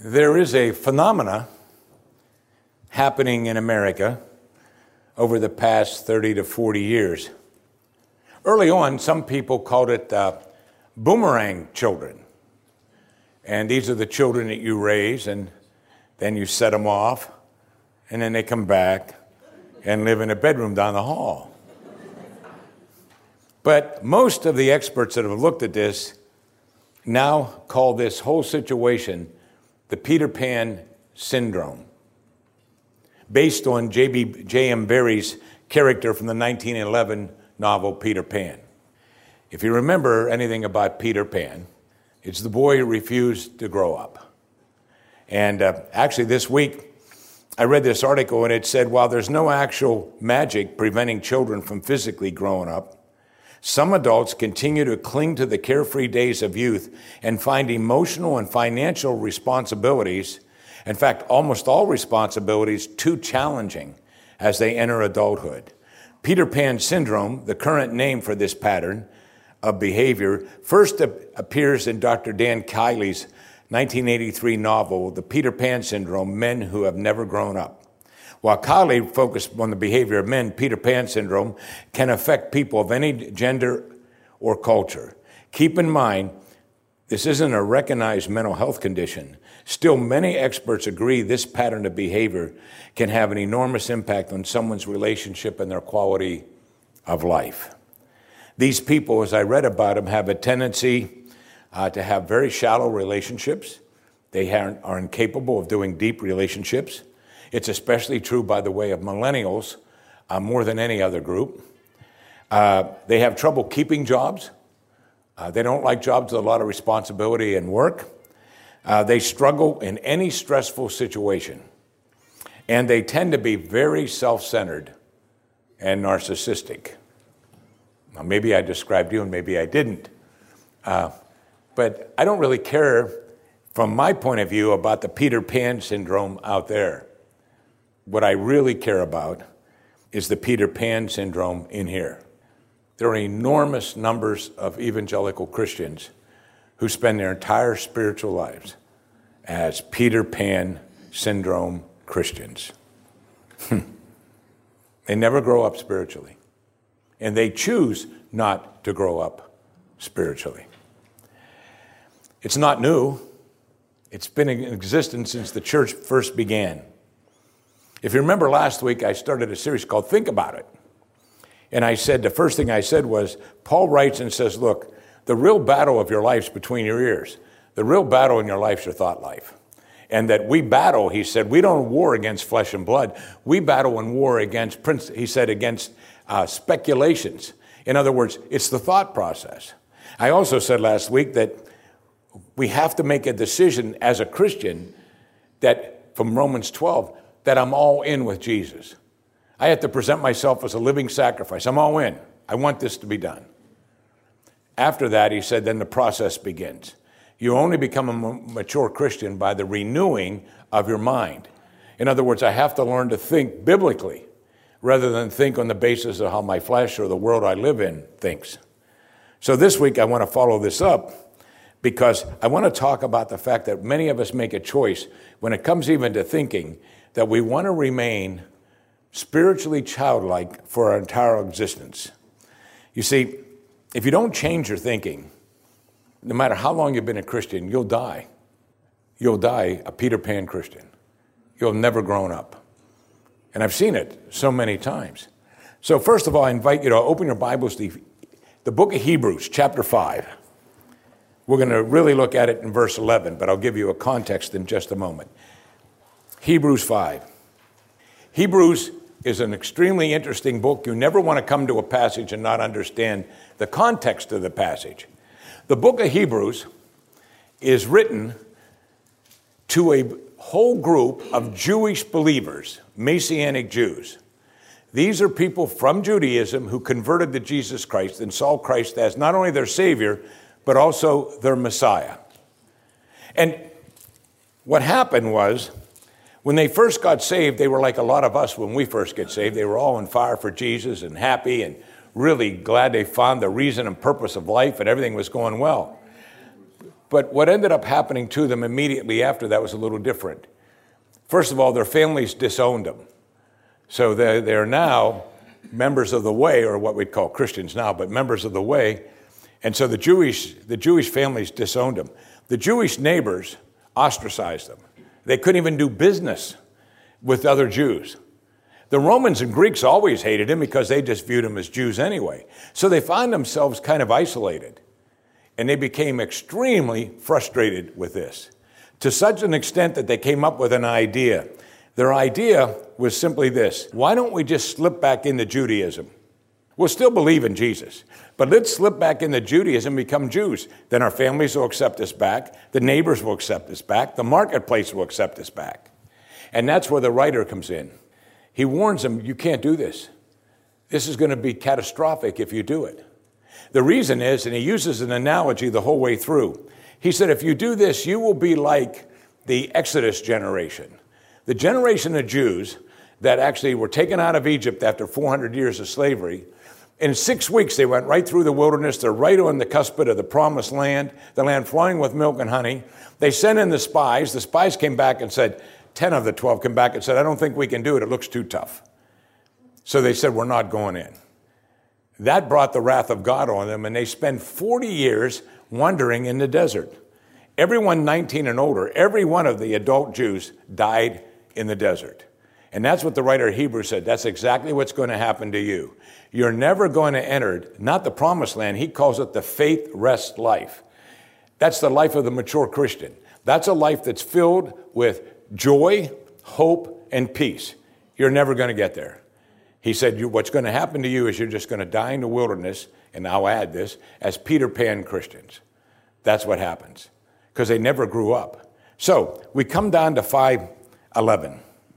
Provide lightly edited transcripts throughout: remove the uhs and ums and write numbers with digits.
There is a phenomena happening in America over the past 30 to 40 years. Early on, some people called it boomerang children. And these are the children that you raise, and then you set them off, and then they come back and live in a bedroom down the hall. But most of the experts that have looked at this now call this whole situation the Peter Pan syndrome, based on J.M. Barrie's character from the 1911 novel Peter Pan. If you remember anything about Peter Pan, it's the boy who refused to grow up. And actually this week, I read this article and it said, while there's no actual magic preventing children from physically growing up, some adults continue to cling to the carefree days of youth and find emotional and financial responsibilities, in fact, almost all responsibilities, too challenging as they enter adulthood. Peter Pan syndrome, the current name for this pattern of behavior, first appears in Dr. Dan Kiley's 1983 novel, The Peter Pan Syndrome, Men Who Have Never Grown Up. While Kiley focused on the behavior of men, Peter Pan syndrome can affect people of any gender or culture. Keep in mind, this isn't a recognized mental health condition. Still, many experts agree this pattern of behavior can have an enormous impact on someone's relationship and their quality of life. These people, as I read about them, have a tendency to have very shallow relationships. They are incapable of doing deep relationships. It's especially true, by the way, of millennials more than any other group. They have trouble keeping jobs. They don't like jobs with a lot of responsibility and work. They struggle in any stressful situation. And they tend to be very self-centered and narcissistic. Now, maybe I described you and maybe I didn't. But I don't really care, from my point of view, about the Peter Pan syndrome out there. What I really care about is the Peter Pan syndrome in here. There are enormous numbers of evangelical Christians who spend their entire spiritual lives as Peter Pan syndrome Christians. They never grow up spiritually. And they choose not to grow up spiritually. It's not new. It's been in existence since the church first began. If you remember last week, I started a series called Think About It. And I said, the first thing I said was, Paul writes and says, look, the real battle of your life's between your ears. The real battle in your life's your thought life. And that we battle, he said, we don't war against flesh and blood. We battle and war against, against speculations. In other words, it's the thought process. I also said last week that we have to make a decision as a Christian that, from Romans 12, that I'm all in with Jesus. I have to present myself as a living sacrifice. I'm all in. I want this to be done. After that, he said, then the process begins. You only become a mature Christian by the renewing of your mind. In other words, I have to learn to think biblically rather than think on the basis of how my flesh or the world I live in thinks. So this week, I want to follow this up because I want to talk about the fact that many of us make a choice when it comes even to thinking that we want to remain spiritually childlike for our entire existence. You see, if you don't change your thinking, no matter how long you've been a Christian, you'll die. You'll die a Peter Pan Christian. You'll never grown up. And I've seen it so many times. So first of all, I invite you to open your Bibles to the book of Hebrews, chapter 5. We're going to really look at it in verse 11, but I'll give you a context in just a moment. Hebrews 5. Hebrews is an extremely interesting book. You never want to come to a passage and not understand the context of the passage. The book of Hebrews is written to a whole group of Jewish believers, Messianic Jews. These are people from Judaism who converted to Jesus Christ and saw Christ as not only their Savior, but also their Messiah. And what happened was, when they first got saved, they were like a lot of us when we first get saved. They were all on fire for Jesus and happy and really glad they found the reason and purpose of life and everything was going well. But what ended up happening to them immediately after that was a little different. First of all, their families disowned them. So they're now members of the way, or what we'd call Christians now, but members of the way. And so the Jewish families disowned them. The Jewish neighbors ostracized them. They couldn't even do business with other Jews. The Romans and Greeks always hated him because they just viewed him as Jews anyway. So they found themselves kind of isolated. And they became extremely frustrated with this, to such an extent that they came up with an idea. Their idea was simply this: why don't we just slip back into Judaism? We'll still believe in Jesus, but let's slip back into Judaism and become Jews. Then our families will accept us back, the neighbors will accept us back, the marketplace will accept us back. And that's where the writer comes in. He warns them, you can't do this. This is going to be catastrophic if you do it. The reason is, and he uses an analogy the whole way through, he said, if you do this, you will be like the Exodus generation. The generation of Jews that actually were taken out of Egypt after 400 years of slavery. In 6 weeks, they went right through the wilderness. They're right on the cusp of the promised land, the land flowing with milk and honey. They sent in the spies. The spies came back and said, 10 of the 12 came back and said, I don't think we can do it. It looks too tough. So they said, we're not going in. That brought the wrath of God on them, and they spent 40 years wandering in the desert. Everyone 19 and older, every one of the adult Jews died in the desert. And that's what the writer of Hebrews said. That's exactly what's going to happen to you. You're never going to enter, not the promised land. He calls it the faith rest life. That's the life of the mature Christian. That's a life that's filled with joy, hope, and peace. You're never going to get there. He said, what's going to happen to you is you're just going to die in the wilderness, and I'll add this, as Peter Pan Christians. That's what happens, because they never grew up. So we come down to 5:11.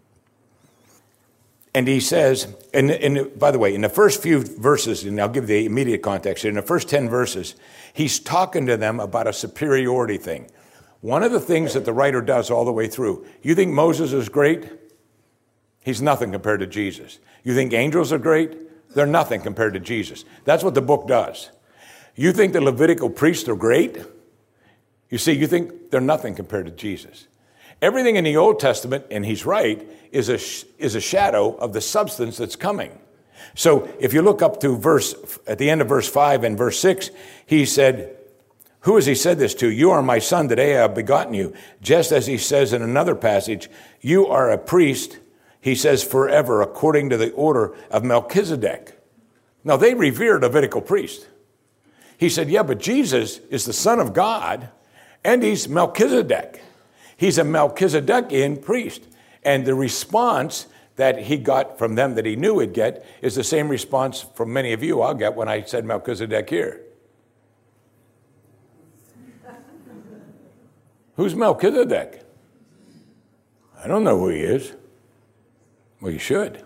And he says, and by the way, in the first few verses, and I'll give the immediate context here, in the first 10 verses, he's talking to them about a superiority thing. One of the things that the writer does all the way through, you think Moses is great? He's nothing compared to Jesus. You think angels are great? They're nothing compared to Jesus. That's what the book does. You think the Levitical priests are great? You see, you think they're nothing compared to Jesus. Everything in the Old Testament, and he's right, is a shadow of the substance that's coming. So if you look up to at the end of verse 5 and verse 6, he said, who has he said this to? You are my son, today I have begotten you. Just as he says in another passage, you are a priest, he says, forever, according to the order of Melchizedek. Now they revered a Levitical priest. He said, yeah, but Jesus is the Son of God, and he's Melchizedek. He's a Melchizedekian priest. And the response that he got from them that he knew he'd get is the same response from many of you I'll get when I said Melchizedek here. Who's Melchizedek? I don't know who he is. Well, you should.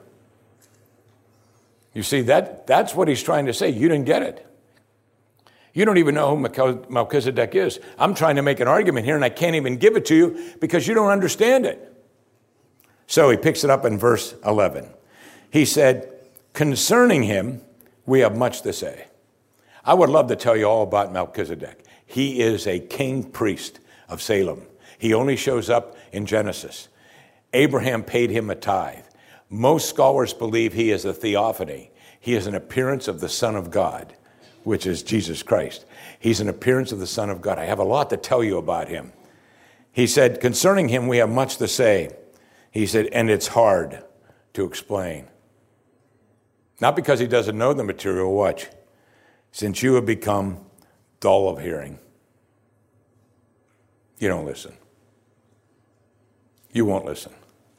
You see, that's what he's trying to say. You didn't get it. You don't even know who Melchizedek is. I'm trying to make an argument here, and I can't even give it to you because you don't understand it. So he picks it up in verse 11. He said, concerning him, we have much to say. I would love to tell you all about Melchizedek. He is a king priest of Salem. He only shows up in Genesis. Abraham paid him a tithe. Most scholars believe he is a theophany. He is an appearance of the Son of God, which is Jesus Christ. He's an appearance of the Son of God. I have a lot to tell you about him. He said, concerning him, we have much to say. He said, and it's hard to explain. Not because he doesn't know the material, watch. Since you have become dull of hearing. You don't listen. You won't listen.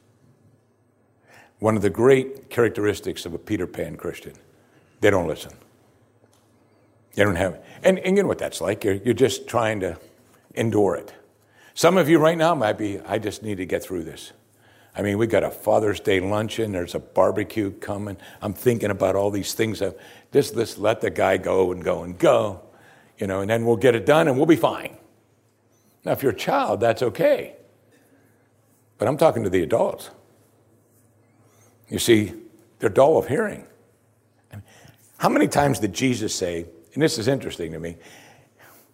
One of the great characteristics of a Peter Pan Christian, they don't listen. You don't have, and you know what that's like. You're just trying to endure it. Some of you right now might be, I just need to get through this. I mean, we got a Father's Day luncheon. There's a barbecue coming. I'm thinking about all these things. Just let the guy go and go and go, and then we'll get it done and we'll be fine. Now, if you're a child, that's okay. But I'm talking to the adults. You see, they're dull of hearing. How many times did Jesus say, and this is interesting to me,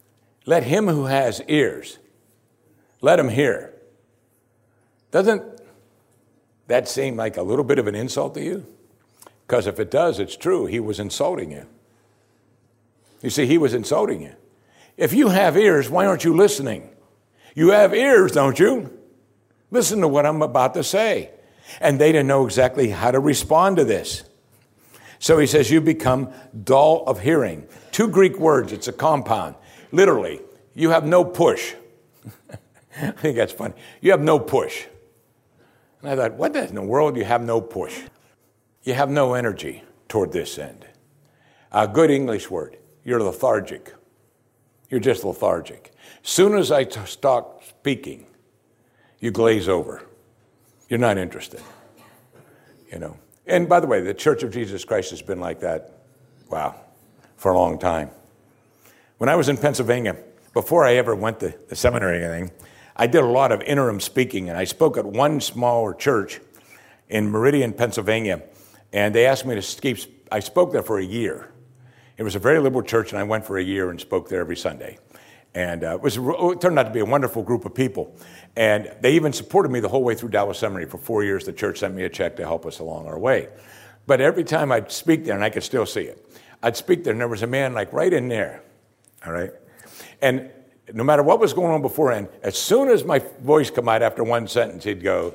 Let him who has ears, let him hear. Doesn't that seem like a little bit of an insult to you? Because if it does, it's true. He was insulting you. You see, he was insulting you. If you have ears, why aren't you listening? You have ears, don't you? Listen to what I'm about to say. And they didn't know exactly how to respond to this. So he says, you become dull of hearing. 2 Greek words, it's a compound. Literally, you have no push. I think that's funny. You have no push. And I thought, what in the world? You have no push. You have no energy toward this end. A good English word. You're lethargic. You're just lethargic. Soon as I stop speaking, you glaze over. You're not interested. You know. And by the way, the Church of Jesus Christ has been like that, wow, for a long time. When I was in Pennsylvania, before I ever went to the seminary or anything, I did a lot of interim speaking, and I spoke at one smaller church in Meridian, Pennsylvania, and they asked me to speak. I spoke there for a year. It was a very liberal church, and I went for a year and spoke there every Sunday. And it turned out to be a wonderful group of people. And they even supported me the whole way through Dallas Seminary. For 4 years, the church sent me a check to help us along our way. But every time I'd speak there, and I could still see it, I'd speak there, and there was a man like right in there, all right? And no matter what was going on beforehand, as soon as my voice come out after one sentence, he'd go,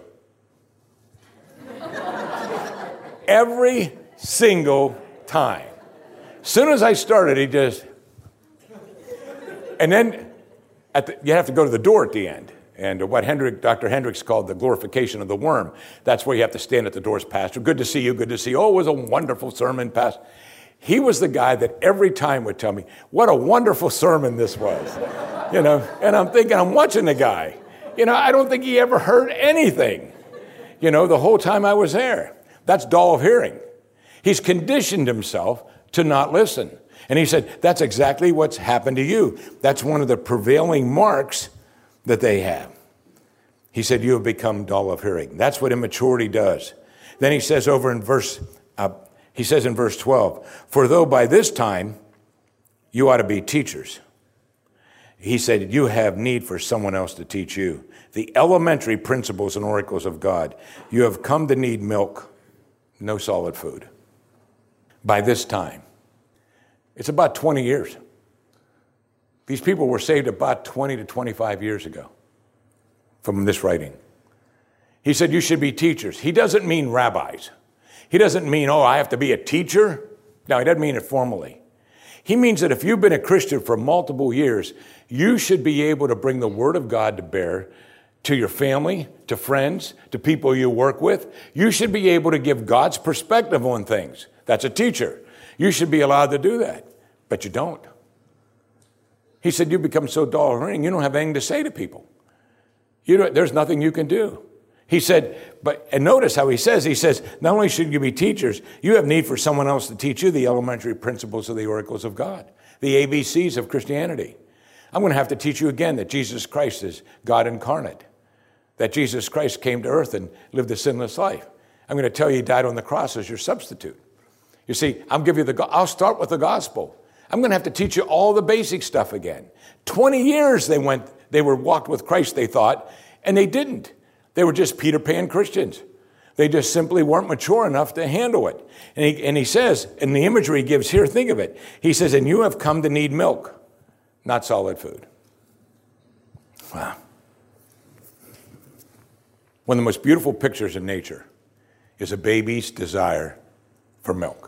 every single time. As soon as I started, he just, and then you have to go to the door at the end. And what Dr. Hendricks called the glorification of the worm. That's where you have to stand at the doors, Pastor. Good to see you, good to see you. Oh, it was a wonderful sermon, Pastor. He was the guy that every time would tell me, what a wonderful sermon this was. You know, and I'm thinking, I'm watching the guy. You know, I don't think he ever heard anything, you know, the whole time I was there. That's dull of hearing. He's conditioned himself to not listen. And he said, that's exactly what's happened to you. That's one of the prevailing marks that they have. He said, you have become dull of hearing. That's what immaturity does. Then he says in verse 12, for though by this time you ought to be teachers, he said, you have need for someone else to teach you the elementary principles and oracles of God. You have come to need milk, no solid food. By this time, it's about 20 years. These people were saved about 20 to 25 years ago from this writing. He said, you should be teachers. He doesn't mean rabbis. He doesn't mean, oh, I have to be a teacher. No, he doesn't mean it formally. He means that if you've been a Christian for multiple years, you should be able to bring the Word of God to bear to your family, to friends, to people you work with. You should be able to give God's perspective on things. That's a teacher. You should be allowed to do that, but you don't. He said, you become so dull of hearing, you don't have anything to say to people. There's nothing you can do. He said, and notice how he says, not only should you be teachers, you have need for someone else to teach you the elementary principles of the oracles of God, the ABCs of Christianity. I'm going to have to teach you again that Jesus Christ is God incarnate, that Jesus Christ came to earth and lived a sinless life. I'm going to tell you he died on the cross as your substitute. You see, I'll start with the gospel. I'm going to have to teach you all the basic stuff again. 20 years they walked with Christ, they thought, and they didn't. They were just Peter Pan Christians. They just simply weren't mature enough to handle it. And he says, in the imagery he gives here, think of it. He says, and you have come to need milk, not solid food. Wow. One of the most beautiful pictures in nature is a baby's desire for milk.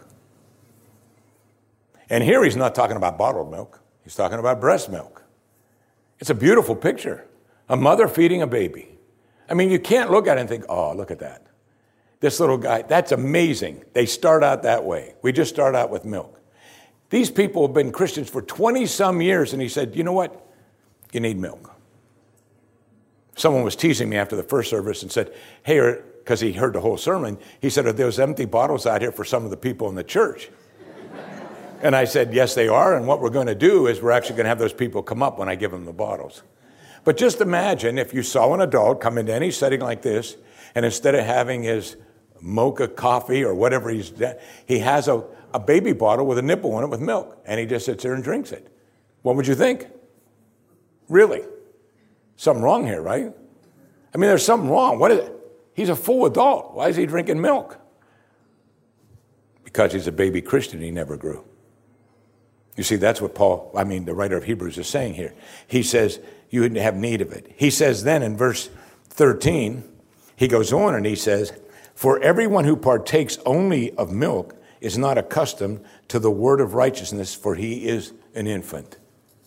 And here he's not talking about bottled milk. He's talking about breast milk. It's a beautiful picture. A mother feeding a baby. I mean, you can't look at it and think, oh, look at that. This little guy, that's amazing. They start out that way. We just start out with milk. These people have been Christians for 20-some years, and he said, you know what? You need milk. Someone was teasing me after the first service and said, hey, because he heard the whole sermon, he said, are those empty bottles out here for some of the people in the church? And I said, yes, they are. And what we're going to do is we're actually going to have those people come up when I give them the bottles. But just imagine if you saw an adult come into any setting like this, and instead of having his mocha coffee or whatever he has a baby bottle with a nipple on it with milk, and he just sits there and drinks it. What would you think? Really? Something wrong here, right? I mean, there's something wrong. What is it? He's a full adult. Why is he drinking milk? Because he's a baby Christian, he never grew. You see, that's what the writer of Hebrews is saying here. He says, you wouldn't have need of it. He says then in verse 13, he goes on and he says, for everyone who partakes only of milk is not accustomed to the word of righteousness, for he is an infant.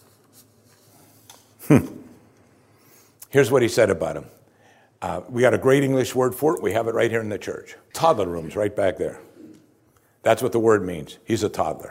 Here's what he said about him. We got a great English word for it. We have it right here in the church. Toddler room's right back there. That's what the word means. He's a toddler.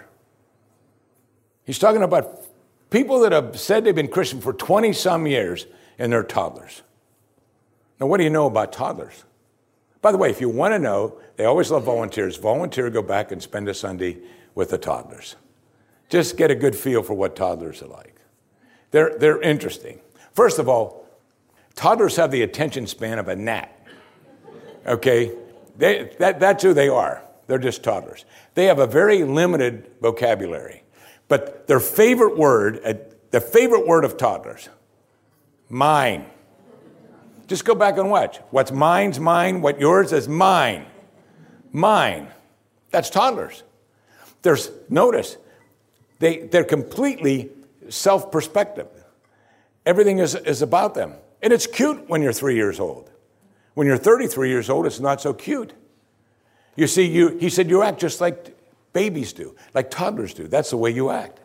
He's talking about people that have said they've been Christian for 20-some years, and they're toddlers. Now, what do you know about toddlers? By the way, if you want to know, they always love volunteers. Volunteer, go back and spend a Sunday with the toddlers. Just get a good feel for what toddlers are like. They're interesting. First of all, toddlers have the attention span of a gnat. Okay? That's who they are. They're just toddlers. They have a very limited vocabulary. But their favorite word, the favorite word of toddlers, mine. Just go back and watch. What's mine's mine. What yours is mine. Mine. That's toddlers. Notice, they're completely self-perspective. Everything is about them. And it's cute when you're 3 years old. When you're 33 years old, it's not so cute. You see, he said you act just like babies do, like toddlers do. That's the way you act.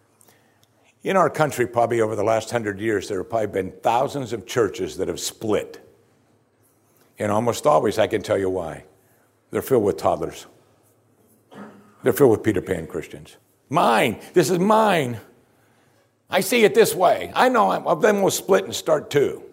In our country, probably over the last 100 years, there have probably been thousands of churches that have split. And almost always, I can tell you why. They're filled with toddlers. They're filled with Peter Pan Christians. Mine. This is mine. I see it this way. I know then we'll split and start too.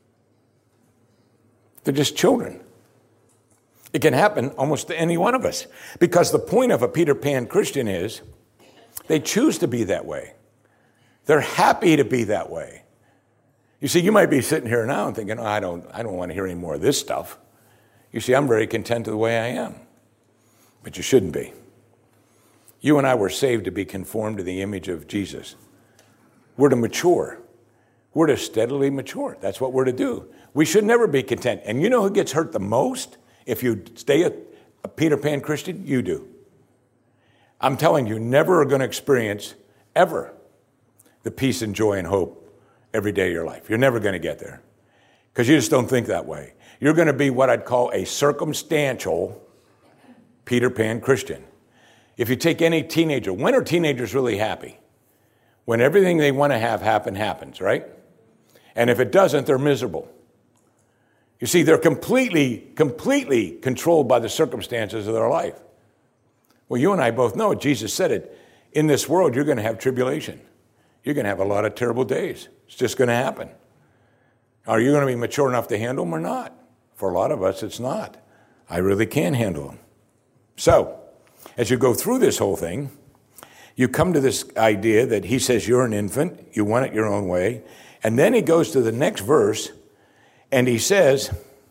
They're just children. It can happen almost to any one of us. Because the point of a Peter Pan Christian is they choose to be that way. They're happy to be that way. You see, you might be sitting here now and thinking, I don't want to hear any more of this stuff. You see, I'm very content the way I am. But you shouldn't be. You and I were saved to be conformed to the image of Jesus. We're to mature. We're to steadily mature. That's what we're to do. We should never be content. And you know who gets hurt the most if you stay a Peter Pan Christian? You do. I'm telling you, never are going to experience, ever, the peace and joy and hope every day of your life. You're never going to get there because you just don't think that way. You're going to be what I'd call a circumstantial Peter Pan Christian. If you take any teenager, when are teenagers really happy? When everything they want to have happens, right? And if it doesn't, they're miserable. You see, they're completely controlled by the circumstances of their life. Well, you and I both know, Jesus said it, in this world you're going to have tribulation. You're going to have a lot of terrible days. It's just going to happen. Are you going to be mature enough to handle them or not? For a lot of us, it's not. I really can handle them. So, as you go through this whole thing, you come to this idea that he says you're an infant, you want it your own way, and then he goes to the next verse, and he says,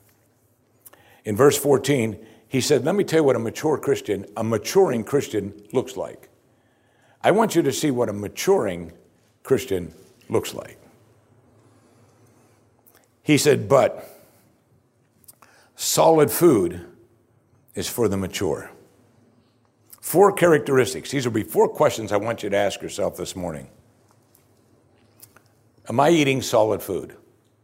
in verse 14, he said, let me tell you what a maturing Christian looks like. I want you to see what a maturing Christian looks like. He said, but solid food is for the mature. 4 characteristics. These will be 4 questions I want you to ask yourself this morning. Am I eating solid food?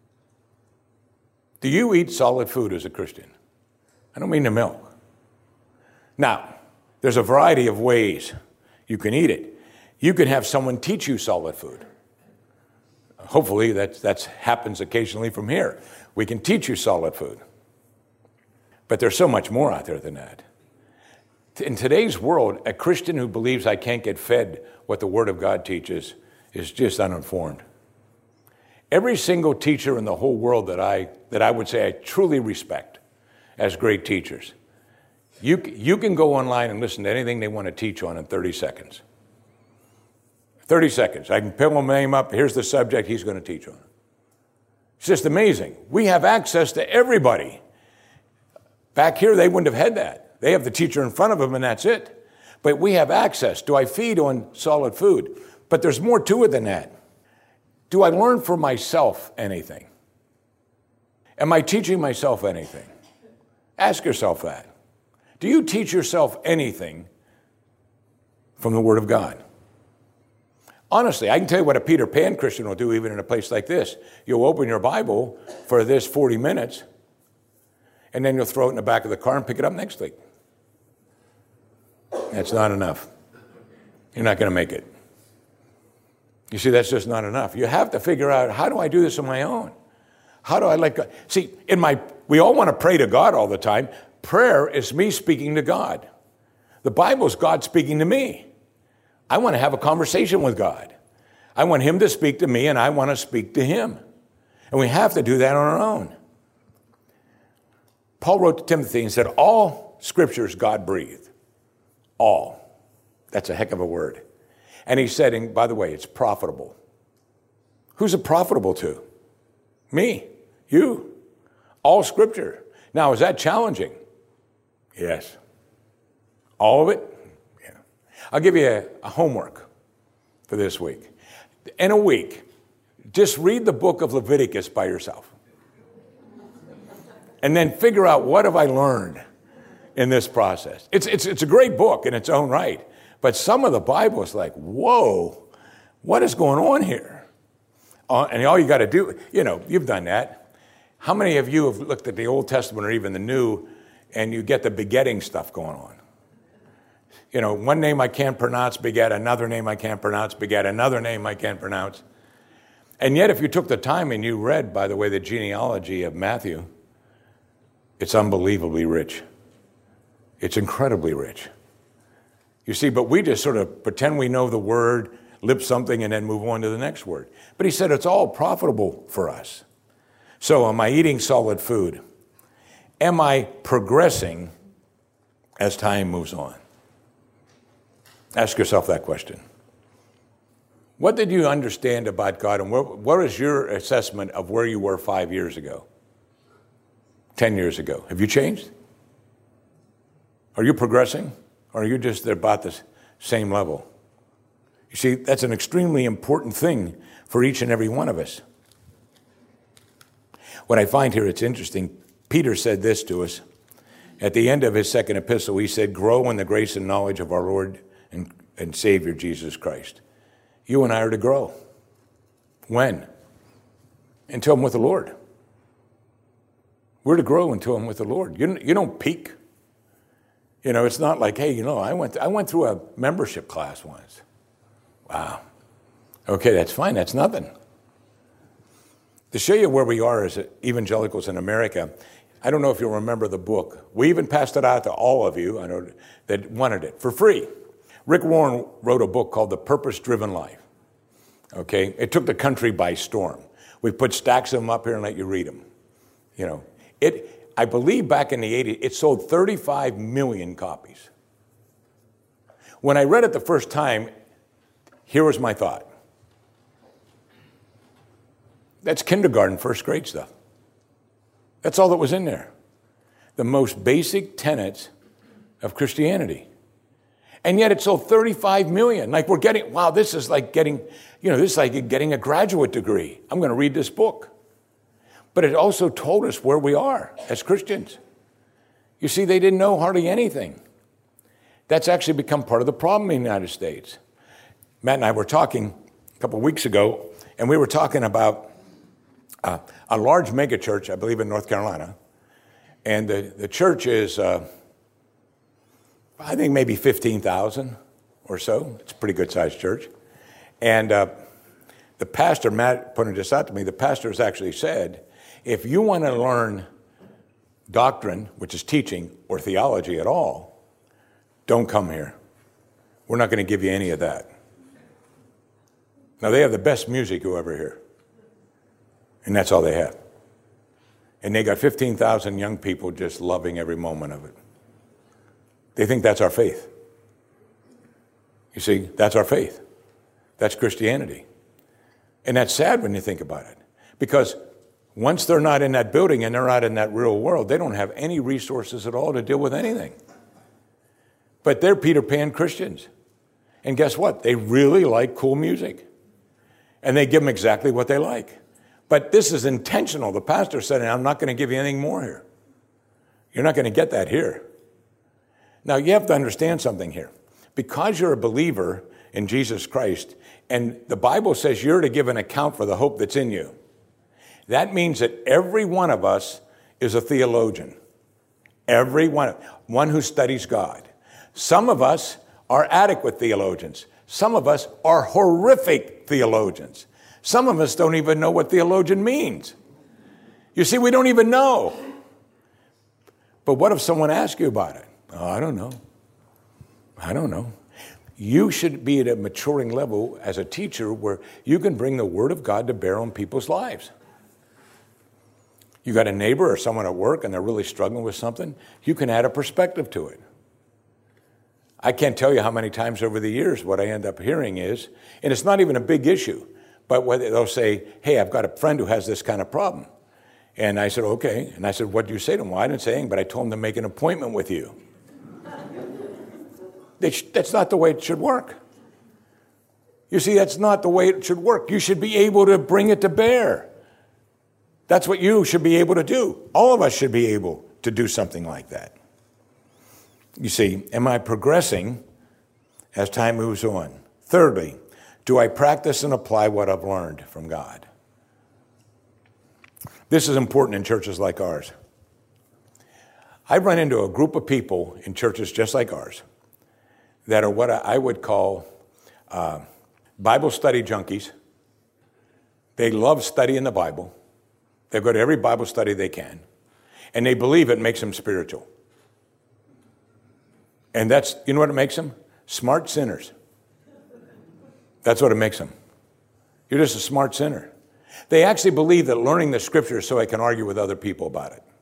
Do you eat solid food as a Christian? I don't mean the milk. Now, there's a variety of ways you can eat it. You can have someone teach you solid food. Hopefully that happens occasionally from here. We can teach you solid food. But there's so much more out there than that. In today's world, a Christian who believes I can't get fed what the Word of God teaches is just uninformed. Every single teacher in the whole world that I would say I truly respect as great teachers, you can go online and listen to anything they want to teach on in 30 seconds. 30 seconds. I can pull a name up. Here's the subject he's going to teach on. It's just amazing. We have access to everybody. Back here, they wouldn't have had that. They have the teacher in front of them, and that's it. But we have access. Do I feed on solid food? But there's more to it than that. Do I learn for myself anything? Am I teaching myself anything? Ask yourself that. Do you teach yourself anything from the Word of God? Honestly, I can tell you what a Peter Pan Christian will do even in a place like this. You'll open your Bible for this 40 minutes, and then you'll throw it in the back of the car and pick it up next week. That's not enough. You're not going to make it. You see, that's just not enough. You have to figure out, how do I do this on my own? How do I let God? See, we all want to pray to God all the time. Prayer is me speaking to God. The Bible is God speaking to me. I want to have a conversation with God. I want Him to speak to me, and I want to speak to Him. And we have to do that on our own. Paul wrote to Timothy and said, all Scripture is God-breathed. All. That's a heck of a word. And he said, and by the way, it's profitable. Who's it profitable to? Me. You. All Scripture. Now, is that challenging? Yes. All of it? Yeah. I'll give you a homework for this week. In a week, just read the book of Leviticus by yourself. And then figure out, what have I learned in this process? It's a great book in its own right. But some of the Bible is like, whoa, what is going on here? And all you got to do, you've done that. How many of you have looked at the Old Testament or even the New, and you get the begetting stuff going on? One name I can't pronounce begat another name I can't pronounce begat another name I can't pronounce. And yet if you took the time and you read, by the way, the genealogy of Matthew, it's unbelievably rich. It's incredibly rich. You see, but we just sort of pretend we know the word, lip something, and then move on to the next word. But he said it's all profitable for us. So am I eating solid food? Am I progressing as time moves on? Ask yourself that question. What did you understand about God, and what is your assessment of where you were 5 years ago, 10 years ago? Have you changed? Are you progressing? Or are you just about the same level? You see, that's an extremely important thing for each and every one of us. What I find here, it's interesting. Peter said this to us. At the end of his second epistle, he said, grow in the grace and knowledge of our Lord and Savior Jesus Christ. You and I are to grow. When? Until I'm with the Lord. We're to grow until I'm with the Lord. You don't peak. It's not like, hey, I went through a membership class once. Wow. Okay, that's fine. That's nothing. To show you where we are as evangelicals in America, I don't know if you'll remember the book. We even passed it out to all of you, I know, that wanted it for free. Rick Warren wrote a book called The Purpose-Driven Life. Okay? It took the country by storm. We put stacks of them up here and let you read them. I believe back in the 80s, it sold 35 million copies. When I read it the first time, here was my thought. That's kindergarten, first grade stuff. That's all that was in there. The most basic tenets of Christianity. And yet it sold 35 million. Like this is like getting a graduate degree. I'm going to read this book. But it also told us where we are as Christians. You see, they didn't know hardly anything. That's actually become part of the problem in the United States. Matt and I were talking a couple of weeks ago, and we were talking about a large megachurch, I believe in North Carolina. And the church is, I think maybe 15,000 or so. It's a pretty good-sized church. And the pastor, Matt pointed this out to me, the pastor has actually said, if you want to learn doctrine, which is teaching, or theology at all, don't come here. We're not going to give you any of that. Now, they have the best music you ever hear. And that's all they have. And they got 15,000 young people just loving every moment of it. They think that's our faith. You see, that's our faith. That's Christianity. And that's sad when you think about it. Because once they're not in that building and they're not in that real world, they don't have any resources at all to deal with anything. But they're Peter Pan Christians. And guess what? They really like cool music. And they give them exactly what they like. But this is intentional. The pastor said, I'm not going to give you anything more here. You're not going to get that here. Now, you have to understand something here. Because you're a believer in Jesus Christ, and the Bible says you're to give an account for the hope that's in you, that means that every one of us is a theologian. Every one who studies God. Some of us are adequate theologians. Some of us are horrific theologians. Some of us don't even know what theologian means. You see, we don't even know. But what if someone asks you about it? Oh, I don't know. I don't know. You should be at a maturing level as a teacher where you can bring the Word of God to bear on people's lives. You got a neighbor or someone at work and they're really struggling with something, you can add a perspective to it. I can't tell you how many times over the years what I end up hearing is, and it's not even a big issue, but whether they'll say, hey, I've got a friend who has this kind of problem. And I said, okay. And I said, what do you say to him? Well, I didn't say anything, but I told him to make an appointment with you. That's not the way it should work. You see, that's not the way it should work. You should be able to bring it to bear. That's what you should be able to do. All of us should be able to do something like that. You see, am I progressing as time moves on? Thirdly, do I practice and apply what I've learned from God? This is important in churches like ours. I run into a group of people in churches just like ours that are what I would call Bible study junkies. They love studying the Bible. They go to every Bible study they can. And they believe it makes them spiritual. And that's, you know what it makes them? Smart sinners. That's what it makes them. You're just a smart sinner. They actually believe that learning the Scriptures so I can argue with other people about it.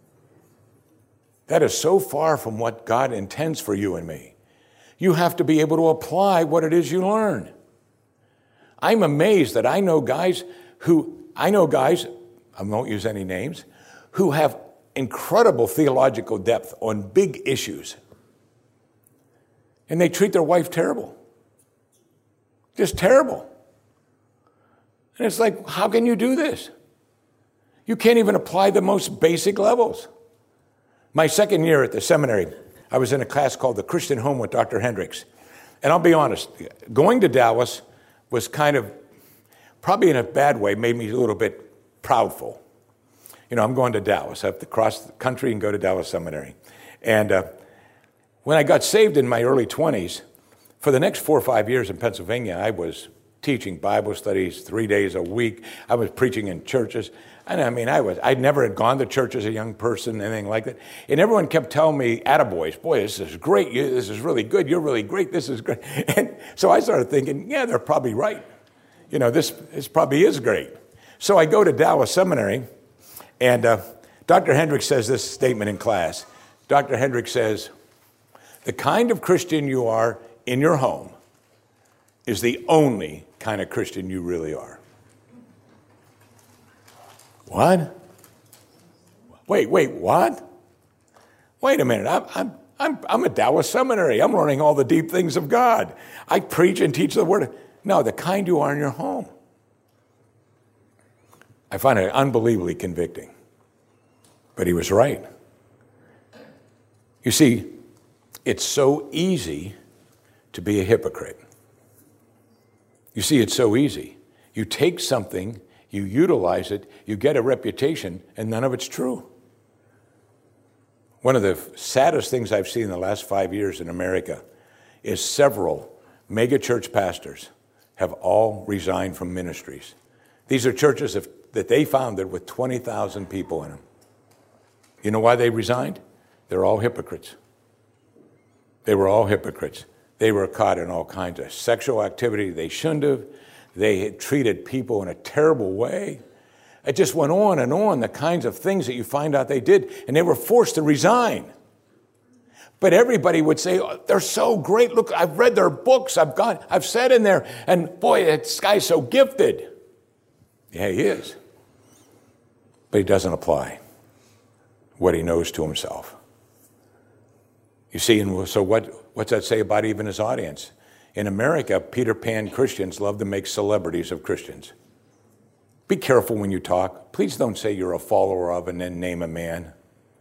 That is so far from what God intends for you and me. You have to be able to apply what it is you learn. I'm amazed that I know guys, I won't use any names, who have incredible theological depth on big issues. And they treat their wife terrible. Just terrible. And it's like, how can you do this? You can't even apply the most basic levels. My second year at the seminary, I was in a class called The Christian Home with Dr. Hendricks. And I'll be honest, going to Dallas was kind of, probably in a bad way, made me a little bit proudful. You know, I'm going to Dallas. I have to cross the country and go to Dallas Seminary. And when I got saved in my early 20s, for the next 4 or 5 years in Pennsylvania, I was teaching Bible studies 3 days a week. I was preaching in churches. And I mean, I never had gone to church as a young person, anything like that. And everyone kept telling me, attaboys, boy, this is great. This is really good. You're really great. This is great. And so I started thinking, yeah, they're probably right. You know, this probably is great. So I go to Dallas Seminary, and Dr. Hendricks says this statement in class. Dr. Hendricks says, the kind of Christian you are in your home is the only kind of Christian you really are. What? Wait, what? Wait a minute. I'm at Dallas Seminary. I'm learning all the deep things of God. I preach and teach the Word. No, the kind you are in your home. I find it unbelievably convicting. But he was right. You see, it's so easy to be a hypocrite. You see, it's so easy. You take something, you utilize it, you get a reputation, and none of it's true. One of the saddest things I've seen in the last 5 years in America is several megachurch pastors have all resigned from ministries. These are churches that they founded with 20,000 people in them. You know why they resigned? They're all hypocrites. They were all hypocrites. They were caught in all kinds of sexual activity they shouldn't have. They had treated people in a terrible way. It just went on, the kinds of things that you find out they did, and they were forced to resign. But everybody would say, oh, they're so great. Look, I've read their books. I've sat in there, and boy, this guy's so gifted. Yeah, he is. But he doesn't apply what he knows to himself. You see, and so what's that say about even his audience? In America, Peter Pan Christians love to make celebrities of Christians. Be careful when you talk. Please don't say you're a follower of and then name a man.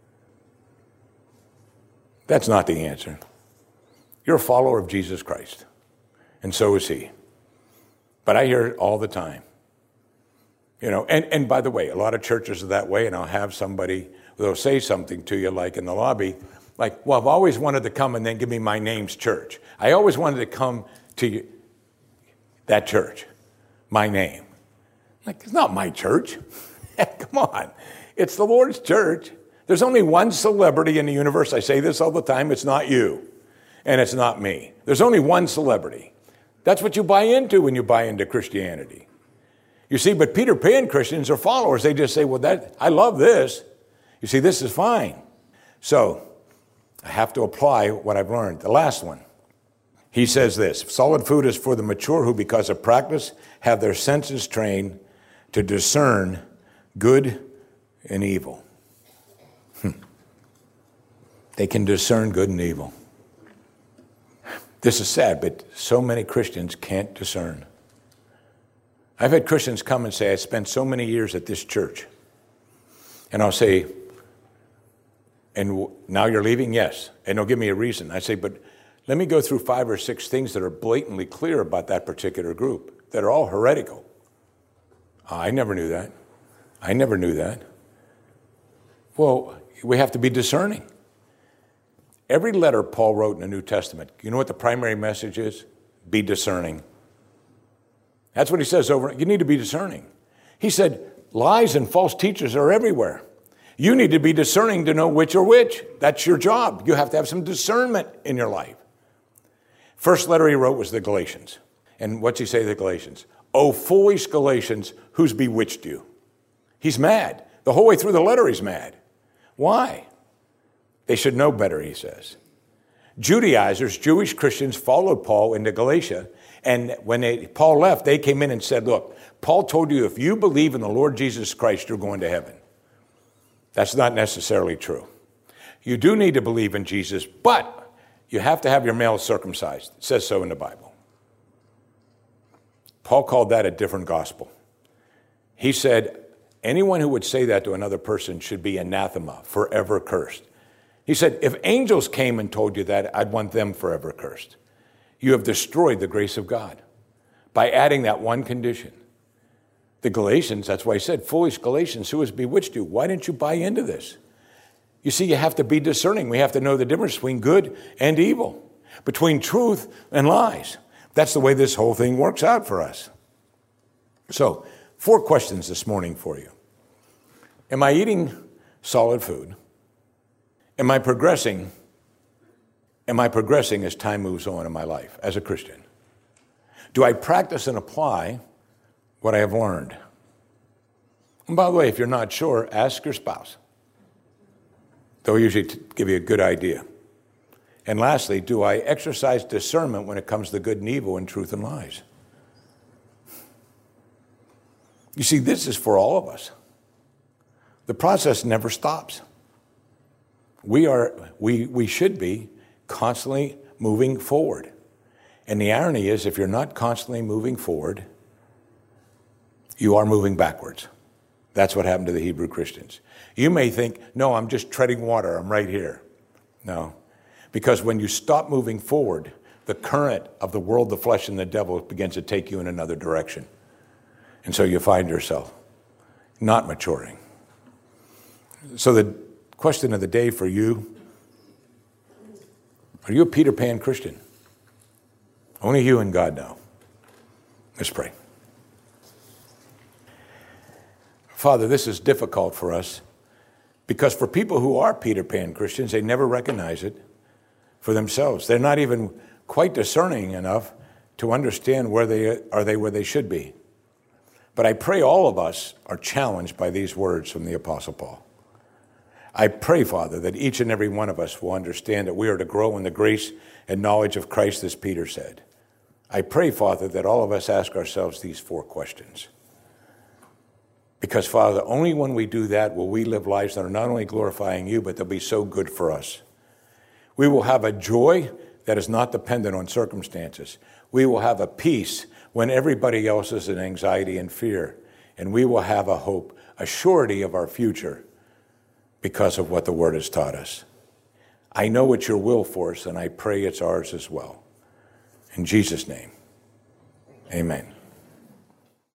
That's not the answer. You're a follower of Jesus Christ, and so is he. But I hear it all the time. And by the way, a lot of churches are that way, and I'll have somebody, they'll say something to you like in the lobby, like, well, I've always wanted to come and then give me my name's church. I always wanted to come to that church, my name. Like, it's not my church. Come on. It's the Lord's church. There's only one celebrity in the universe. I say this all the time. It's not you, and it's not me. There's only one celebrity. That's what you buy into when you buy into Christianity. You see, but Peter Pan Christians are followers. They just say, well, I love this. You see, this is fine. So I have to apply what I've learned. The last one. He says this, solid food is for the mature who, because of practice, have their senses trained to discern good and evil. They can discern good and evil. This is sad, but so many Christians can't discern. I've had Christians come and say, I spent so many years at this church. And I'll say, and now you're leaving? Yes. And they'll give me a reason. I say, but let me go through 5 or 6 things that are blatantly clear about that particular group that are all heretical. I never knew that. I never knew that. Well, we have to be discerning. Every letter Paul wrote in the New Testament, you know what the primary message is? Be discerning. That's what he says over. You need to be discerning. He said, lies and false teachers are everywhere. You need to be discerning to know which are which. That's your job. You have to have some discernment in your life. First letter he wrote was the Galatians. And what's he say to the Galatians? Oh, foolish Galatians, who's bewitched you? He's mad. The whole way through the letter he's mad. Why? They should know better, he says. Judaizers, Jewish Christians, followed Paul into Galatia. And when Paul left, they came in and said, look, Paul told you if you believe in the Lord Jesus Christ, you're going to heaven. That's not necessarily true. You do need to believe in Jesus, but you have to have your male circumcised. It says so in the Bible. Paul called that a different gospel. He said, anyone who would say that to another person should be anathema, forever cursed. He said, if angels came and told you that, I'd want them forever cursed. You have destroyed the grace of God by adding that one condition. The Galatians, that's why he said, foolish Galatians, who has bewitched you? Why didn't you buy into this? You see, you have to be discerning. We have to know the difference between good and evil, between truth and lies. That's the way this whole thing works out for us. So, 4 questions this morning for you. Am I eating solid food? Am I progressing as time moves on in my life as a Christian? Do I practice and apply what I have learned? And by the way, if you're not sure, ask your spouse. They'll usually give you a good idea. And lastly, do I exercise discernment when it comes to good and evil and truth and lies? You see, this is for all of us. The process never stops. We should be constantly moving forward. And the irony is, if you're not constantly moving forward, you are moving backwards. That's what happened to the Hebrew Christians. You may think, no, I'm just treading water. I'm right here. No. Because when you stop moving forward, the current of the world, the flesh, and the devil begins to take you in another direction. And so you find yourself not maturing. So the question of the day for you, are you a Peter Pan Christian? Only you and God know. Let's pray. Father, this is difficult for us because for people who are Peter Pan Christians, they never recognize it for themselves. They're not even quite discerning enough to understand where they should be. But I pray all of us are challenged by these words from the Apostle Paul. I pray, Father, that each and every one of us will understand that we are to grow in the grace and knowledge of Christ, as Peter said. I pray, Father, that all of us ask ourselves these 4 questions. Because, Father, only when we do that will we live lives that are not only glorifying you, but they'll be so good for us. We will have a joy that is not dependent on circumstances. We will have a peace when everybody else is in anxiety and fear. And we will have a hope, a surety of our future because of what the Word has taught us. I know it's your will for us, and I pray it's ours as well. In Jesus' name, amen.